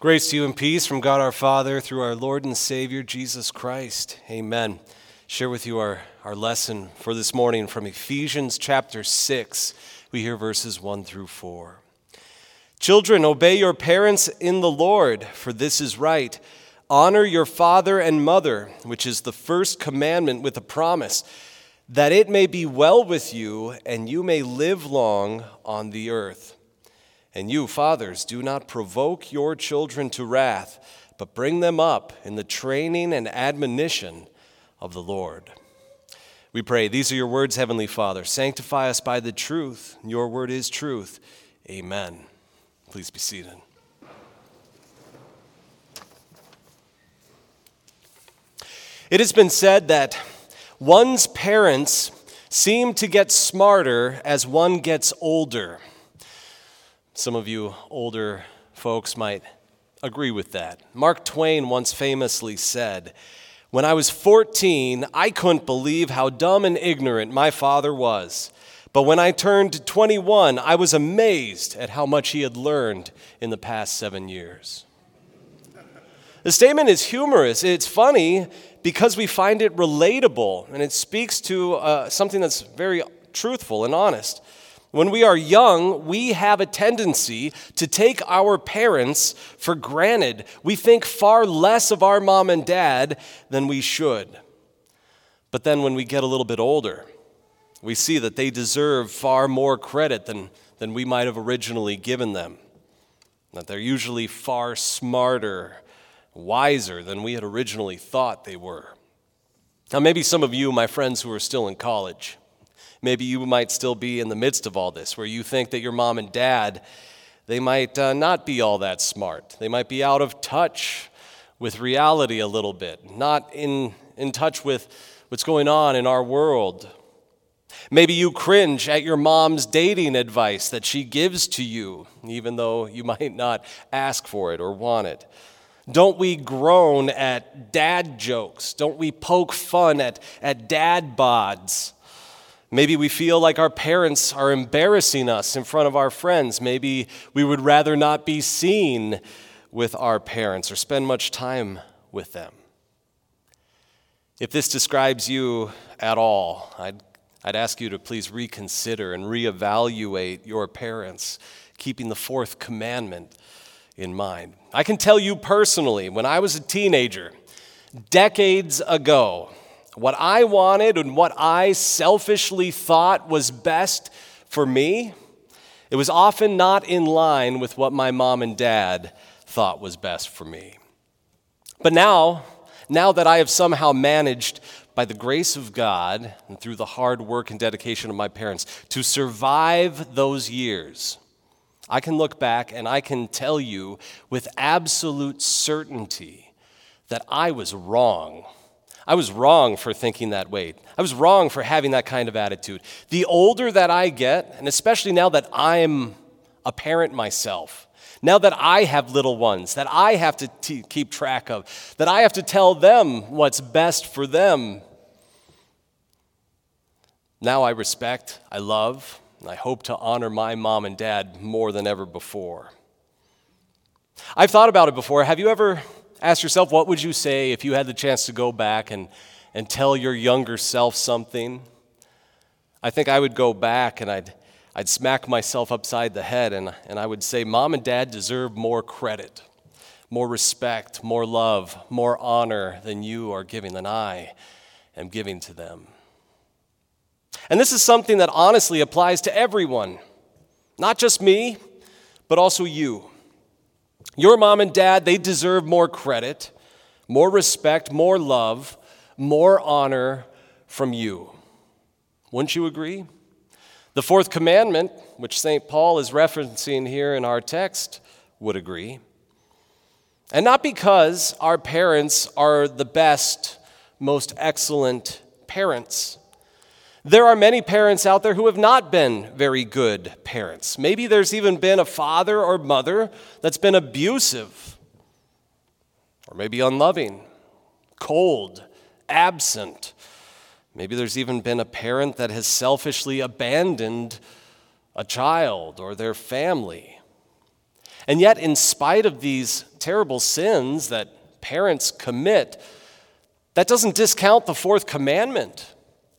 Grace to you and peace from God our Father through our Lord and Savior, Jesus Christ. Amen. Share with you our lesson for this morning from Ephesians chapter 6. We hear verses 1 through 4. Children, obey your parents in the Lord, for this is right. Honor your father and mother, which is the first commandment with a promise, that it may be well with you and you may live long on the earth. And you, fathers, do not provoke your children to wrath, but bring them up in the training and admonition of the Lord. We pray, these are your words, Heavenly Father. Sanctify us by the truth. Your word is truth. Amen. Please be seated. It has been said that one's parents seem to get smarter as one gets older. Some of you older folks might agree with that. Mark Twain once famously said, "When I was 14, I couldn't believe how dumb and ignorant my father was. But when I turned 21, I was amazed at how much he had learned in the past 7 years." The statement is humorous. It's funny because we find it relatable, and it speaks to something that's very truthful and honest. When we are young, we have a tendency to take our parents for granted. We think far less of our mom and dad than we should. But then when we get a little bit older, we see that they deserve far more credit than we might have originally given them. That they're usually far smarter, wiser than we had originally thought they were. Now, maybe some of you, my friends who are still in college, maybe you might still be in the midst of all this, where you think that your mom and dad, they might not be all that smart. They might be out of touch with reality a little bit, not in touch with what's going on in our world. Maybe you cringe at your mom's dating advice that she gives to you, even though you might not ask for it or want it. Don't we groan at dad jokes? Don't we poke fun at dad bods? Maybe we feel like our parents are embarrassing us in front of our friends. Maybe we would rather not be seen with our parents or spend much time with them. If this describes you at all, I'd ask you to please reconsider and reevaluate your parents, keeping the fourth commandment in mind. I can tell you personally, when I was a teenager, decades ago, what I wanted and what I selfishly thought was best for me, it was often not in line with what my mom and dad thought was best for me. But now that I have somehow managed, by the grace of God and through the hard work and dedication of my parents, to survive those years, I can look back and I can tell you with absolute certainty that I was wrong. I was wrong for thinking that way. I was wrong for having that kind of attitude. The older that I get, and especially now that I'm a parent myself, now that I have little ones, that I have to keep track of, that I have to tell them what's best for them, now I respect, I love, and I hope to honor my mom and dad more than ever before. I've thought about it before. Have you ever asked yourself, what would you say if you had the chance to go back and tell your younger self something? I think I would go back and I'd smack myself upside the head and I would say, Mom and Dad deserve more credit, more respect, more love, more honor than you are giving, than I am giving to them. And this is something that honestly applies to everyone, not just me, but also you. Your mom and dad, they deserve more credit, more respect, more love, more honor from you. Wouldn't you agree? The fourth commandment, which St. Paul is referencing here in our text, would agree. And not because our parents are the best, most excellent parents. There are many parents out there who have not been very good parents. Maybe there's even been a father or mother that's been abusive, or maybe unloving, cold, absent. Maybe there's even been a parent that has selfishly abandoned a child or their family. And yet, in spite of these terrible sins that parents commit, that doesn't discount the fourth commandment.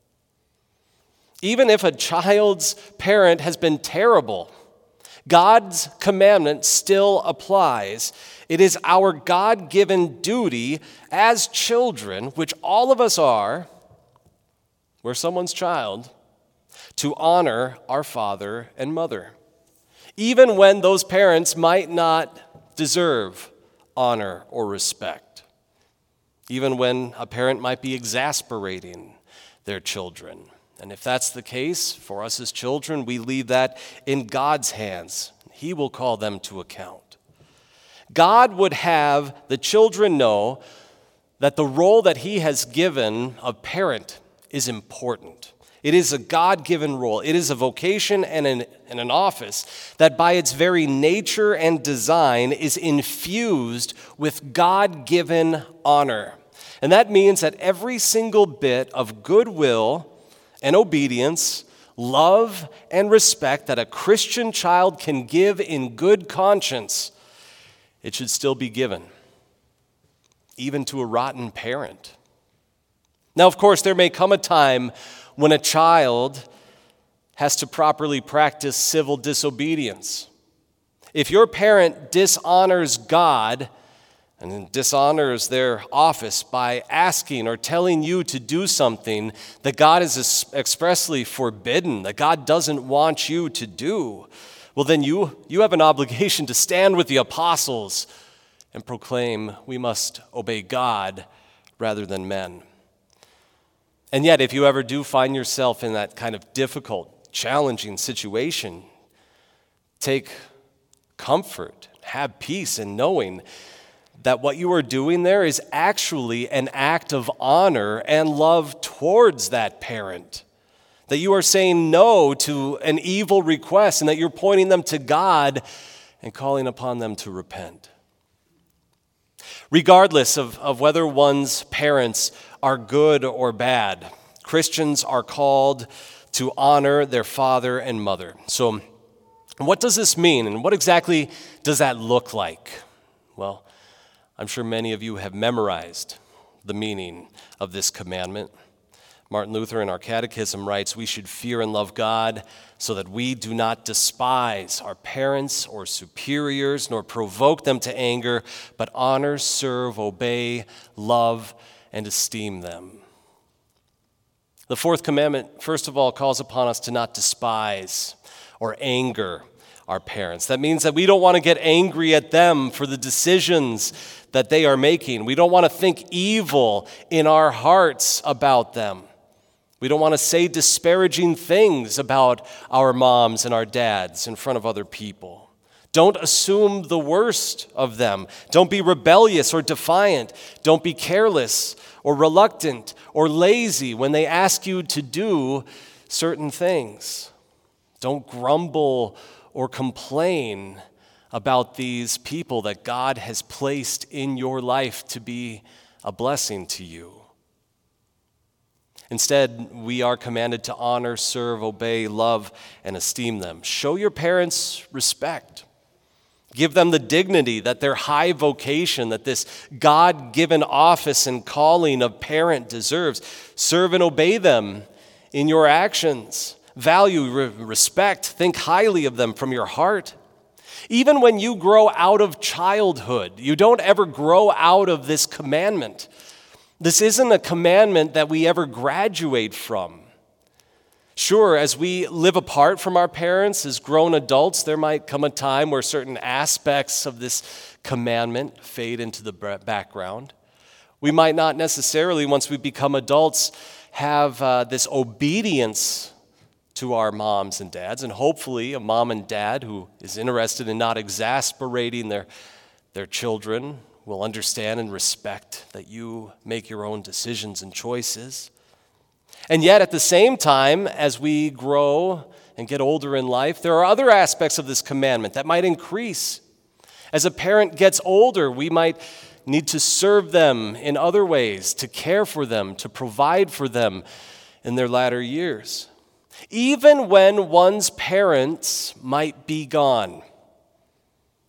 Even if a child's parent has been terrible, God's commandment still applies. It is our God-given duty as children, which all of us are, we're someone's child, to honor our father and mother, even when those parents might not deserve honor or respect, even when a parent might be exasperating their children. And if that's the case, for us as children, we leave that in God's hands. He will call them to account. God would have the children know that the role that He has given of parent is important. It is a God-given role. It is a vocation and an office that by its very nature and design is infused with God-given honor. And that means that every single bit of goodwill and obedience, love and respect that a Christian child can give in good conscience, it should still be given, even to a rotten parent. Now, of course, there may come a time when a child has to properly practice civil disobedience. If your parent dishonors God and dishonors their office by asking or telling you to do something that God has expressly forbidden, that God doesn't want you to do, well, then you have an obligation to stand with the apostles and proclaim we must obey God rather than men. And yet, if you ever do find yourself in that kind of difficult, challenging situation, take comfort, have peace in knowing that what you are doing there is actually an act of honor and love towards that parent. That you are saying no to an evil request and that you're pointing them to God and calling upon them to repent. Regardless of whether one's parents are good or bad, Christians are called to honor their father and mother. So, what does this mean, and what exactly does that look like? Well, I'm sure many of you have memorized the meaning of this commandment. Martin Luther in our catechism writes, we should fear and love God so that we do not despise our parents or superiors, nor provoke them to anger, but honor, serve, obey, love, and esteem them. The fourth commandment, first of all, calls upon us to not despise or anger our parents. That means that we don't want to get angry at them for the decisions that they are making. We don't want to think evil in our hearts about them. We don't want to say disparaging things about our moms and our dads in front of other people. Don't assume the worst of them. Don't be rebellious or defiant. Don't be careless or reluctant or lazy when they ask you to do certain things. Don't grumble or complain about these people that God has placed in your life to be a blessing to you. Instead, we are commanded to honor, serve, obey, love, and esteem them. Show your parents respect. Give them the dignity that their high vocation, that this God-given office and calling of parent deserves. Serve and obey them in your actions. Value, respect, think highly of them from your heart. Even when you grow out of childhood, you don't ever grow out of this commandment. This isn't a commandment that we ever graduate from. Sure, as we live apart from our parents as grown adults, there might come a time where certain aspects of this commandment fade into the background. We might not necessarily, once we become adults, have this obedience to our moms and dads, and hopefully a mom and dad who is interested in not exasperating their children will understand and respect that you make your own decisions and choices. And yet, at the same time, as we grow and get older in life, there are other aspects of this commandment that might increase. As a parent gets older, we might need to serve them in other ways, to care for them, to provide for them in their latter years. Even when one's parents might be gone,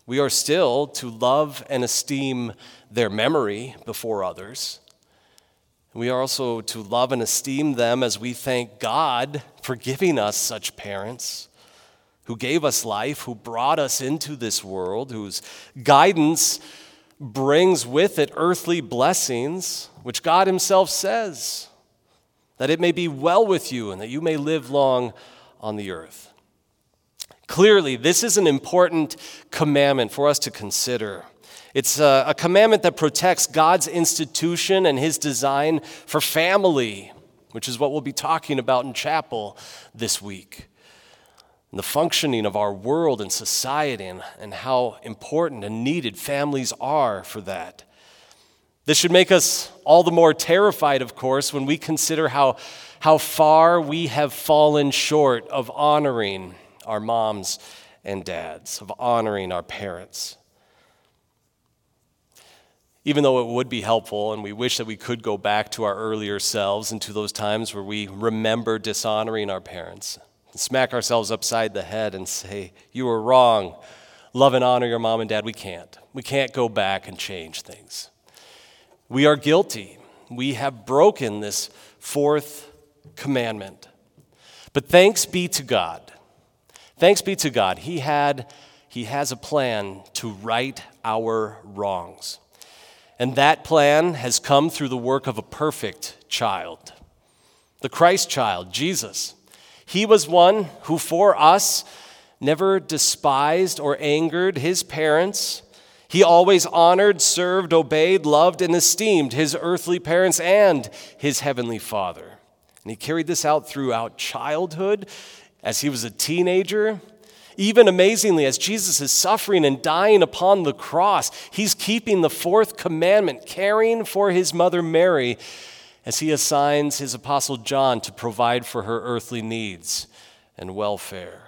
We are still to love and esteem their memory before others. We are also to love and esteem them as we thank God for giving us such parents who gave us life, who brought us into this world, whose guidance brings with it earthly blessings, which God himself says, that it may be well with you and that you may live long on the earth. Clearly, this is an important commandment for us to consider. It's a commandment that protects God's institution and his design for family, which is what we'll be talking about in chapel this week. And the functioning of our world and society and how important and needed families are for that. This should make us all the more terrified, of course, when we consider how far we have fallen short of honoring our moms and dads, of honoring our parents. Even though it would be helpful, and we wish that we could go back to our earlier selves and to those times where we remember dishonoring our parents, and smack ourselves upside the head and say, you were wrong, love and honor your mom and dad. We can't. We can't go back and change things. We are guilty. We have broken this fourth commandment. But thanks be to God. Thanks be to God. He has a plan to right our wrongs. And that plan has come through the work of a perfect child, the Christ child, Jesus. He was one who for us never despised or angered his parents. He always honored, served, obeyed, loved, and esteemed his earthly parents and his heavenly Father. And he carried this out throughout childhood, as he was a teenager. Even amazingly, as Jesus is suffering and dying upon the cross, he's keeping the fourth commandment, caring for his mother Mary, as he assigns his apostle John to provide for her earthly needs and welfare.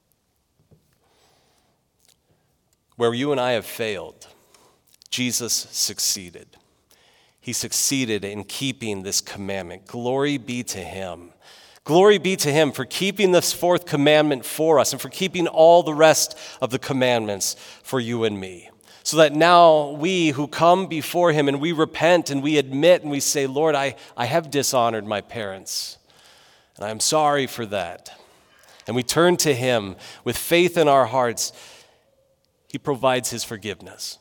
Where you and I have failed, Jesus succeeded. He succeeded in keeping this commandment. Glory be to him. Glory be to him for keeping this fourth commandment for us and for keeping all the rest of the commandments for you and me. So that now we who come before him and we repent and we admit and we say, Lord, I have dishonored my parents and I'm sorry for that. And we turn to him with faith in our hearts. He provides his forgiveness.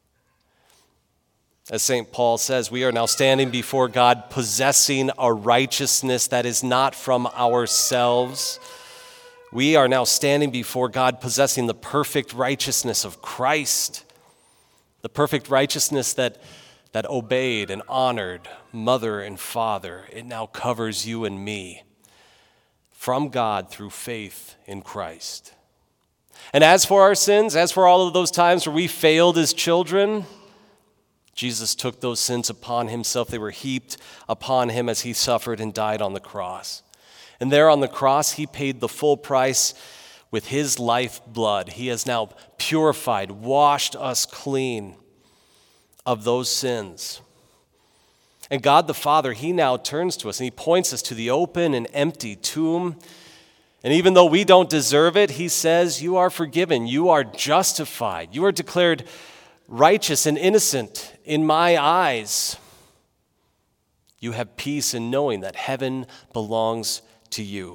As St. Paul says, we are now standing before God possessing a righteousness that is not from ourselves. We are now standing before God possessing the perfect righteousness of Christ, the perfect righteousness that obeyed and honored mother and father. It now covers you and me from God through faith in Christ. And as for our sins, as for all of those times where we failed as children, Jesus took those sins upon himself. They were heaped upon him as he suffered and died on the cross. And there on the cross, he paid the full price with his life blood. He has now purified, washed us clean of those sins. And God the Father, he now turns to us and he points us to the open and empty tomb. And even though we don't deserve it, he says, you are forgiven, you are justified, you are declared righteous and innocent in my eyes. You have peace in knowing that heaven belongs to you.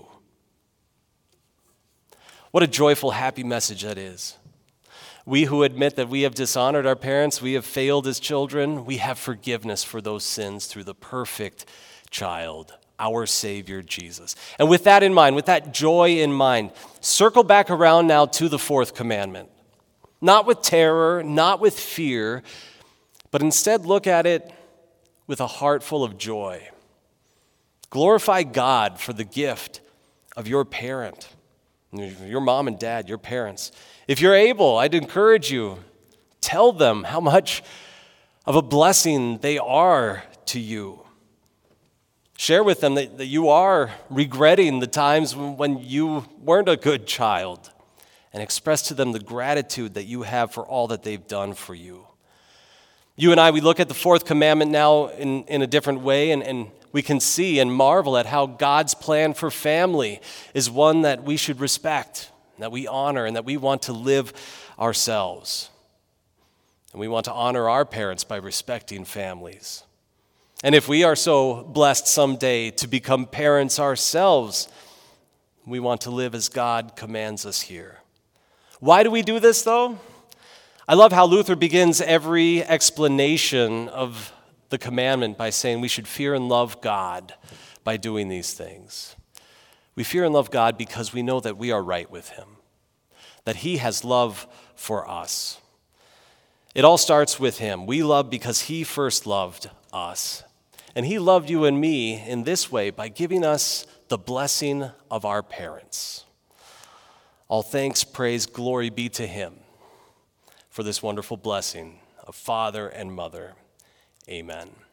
What a joyful, happy message that is. We who admit that we have dishonored our parents, we have failed as children, we have forgiveness for those sins through the perfect child, our Savior Jesus. And with that in mind, with that joy in mind, circle back around now to the fourth commandment. Not with terror, not with fear, but instead look at it with a heart full of joy. Glorify God for the gift of your parent, your mom and dad, your parents. If you're able, I'd encourage you, tell them how much of a blessing they are to you. Share with them that you are regretting the times when you weren't a good child. And express to them the gratitude that you have for all that they've done for you. You and I, we look at the fourth commandment now in a different way, and we can see and marvel at how God's plan for family is one that we should respect, that we honor, and that we want to live ourselves. And we want to honor our parents by respecting families. And if we are so blessed someday to become parents ourselves, we want to live as God commands us here. Why do we do this, though? I love how Luther begins every explanation of the commandment by saying we should fear and love God by doing these things. We fear and love God because we know that we are right with him, that he has love for us. It all starts with him. We love because he first loved us. And he loved you and me in this way by giving us the blessing of our parents. All thanks, praise, glory be to him for this wonderful blessing of father and mother. Amen.